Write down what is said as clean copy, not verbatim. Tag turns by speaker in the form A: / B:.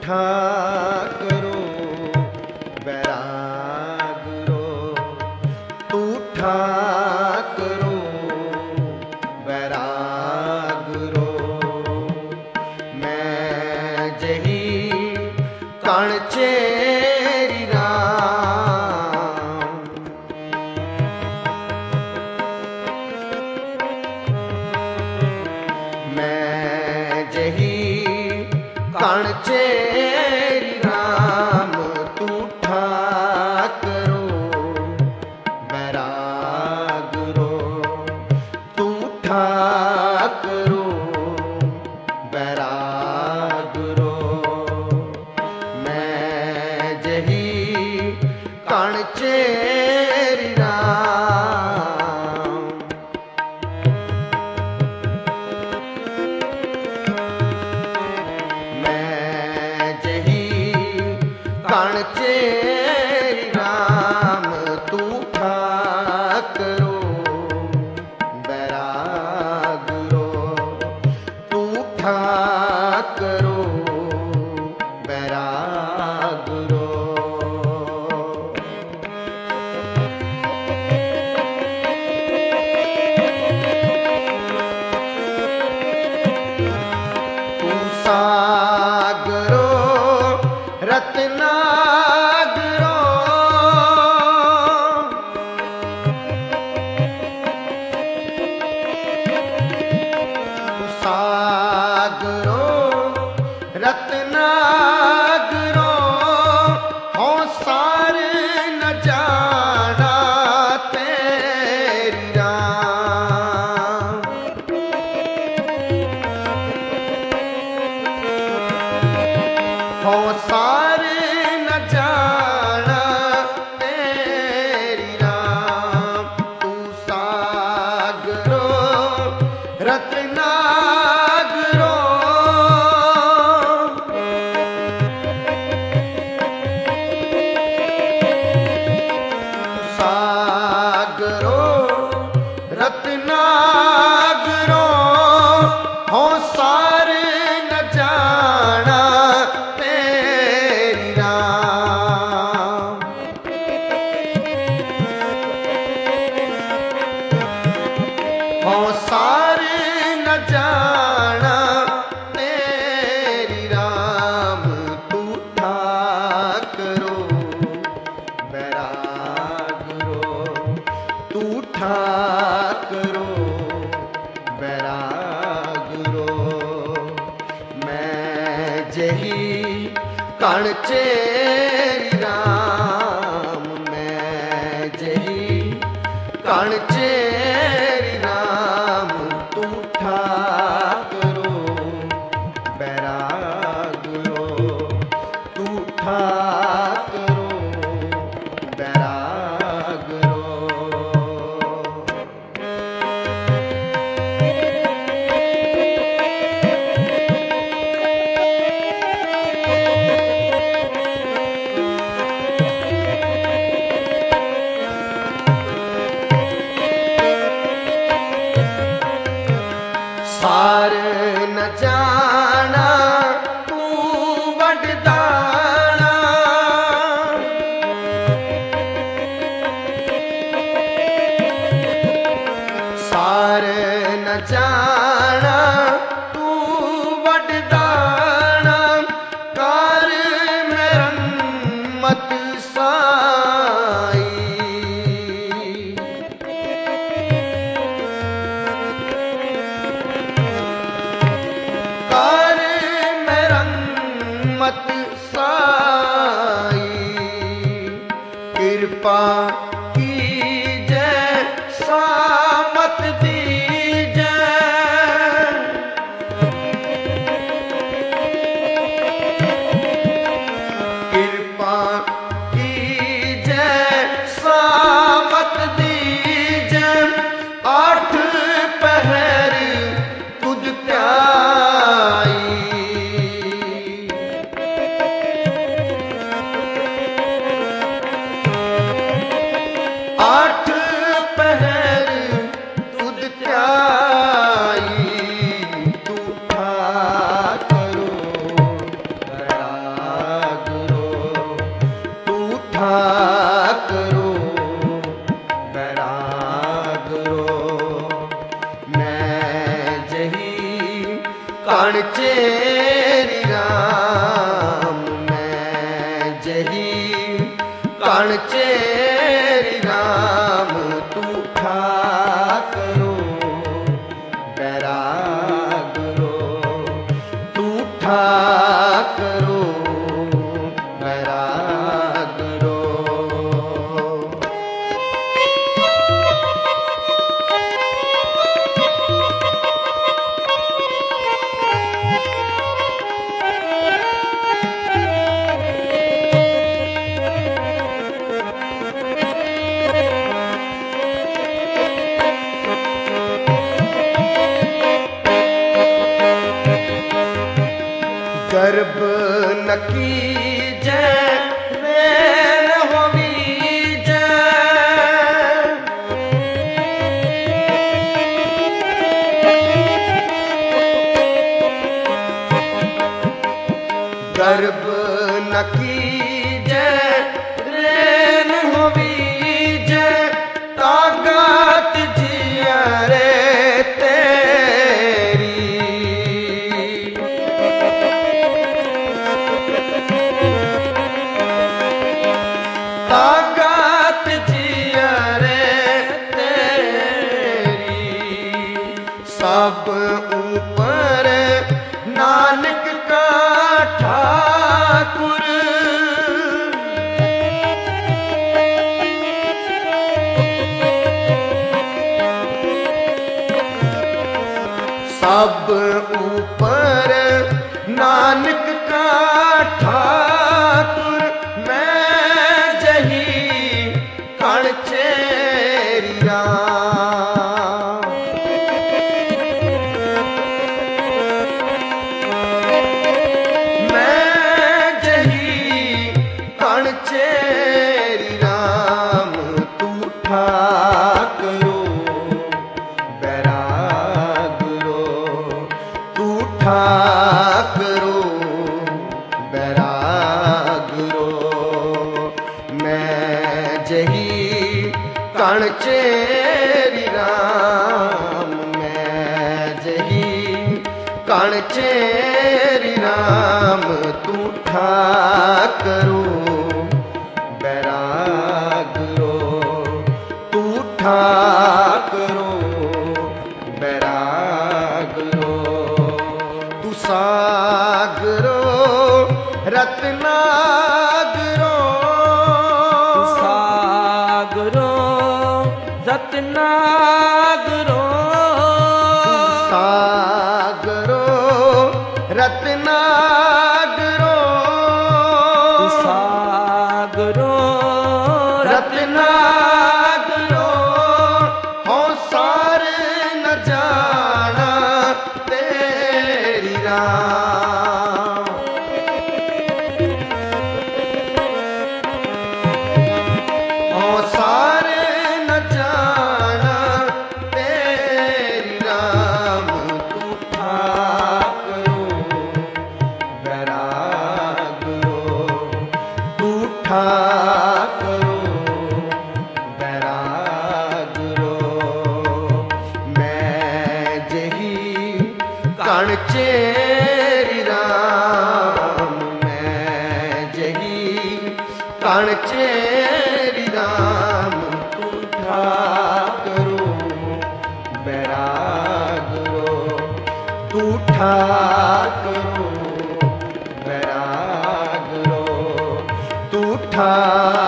A: करो बैराग रो, तूठा करो बैराग रो। मैं जही कण चेरी राम, मैं जही कण चेरी राम, तूठा करो बैराग रो, तूठा करो बैराग रो। मैं जही कण चेरी राम, मैं जही कण चेरी राम, तूठा करो बैराग रो, तूठा करो बैराग रो। तू सागरो रत्नागरो, तू सागरो रत्नागरो, हो सार न जाना तेरी राम। हो सार न जाना तेरी राम, तू सागरो रत्नागरो। सागरो रत्नागरो, हो सार न जाना तेरी राम। हो सार न जाना तेरी राम, तूठा करो बैराग रो, तूठा करो बैराग रो। मैं जही कण चेरी राम, मैं जही कण चेरी राम, तूठा करो बैराग रो, तूठा करो बैराग रो। सार न जाना तू वडदाना, सार न जाना तू वडदाना, कार मेरम्मत साई। कार मेरम्मत साई, कृपा कीजै सामत दीजै। कृपा कीजै सामत दीजै, आठ पहर तुझ प्याई। गर्भ न कीजै वेन होवीजै। गर्भ न कीजै वेन होवीजै, ताकत जिया रे ताकत जिया रे तेरी। सब ऊपर नानक का ठाकुर, सब ऊपर नानक का ठाकुर। कण चेरी राम, मैं जही कण चेरी राम। तू ठाकरो बैरागरो, तू ठाकरो बैरागरो। मैं जही कण चेरी राम, मैं जही कण चेरी राम। तू ठाकरो बैरागरो, तू ठाकरो बैरागरो। तू सागरो रत्नागरो, रत्नागरो, सागरो रत्नागरो, सागरो रत्नागरो। हो सार न जाना तेरी राम। हो सार ठाकरो बैरागरो। मैं जही कण चेरी राम, मैं जही कण चेरी राम। तू ठाकरो बैरागरो, तू ठाकरो बैरागरो, तू ठाकरो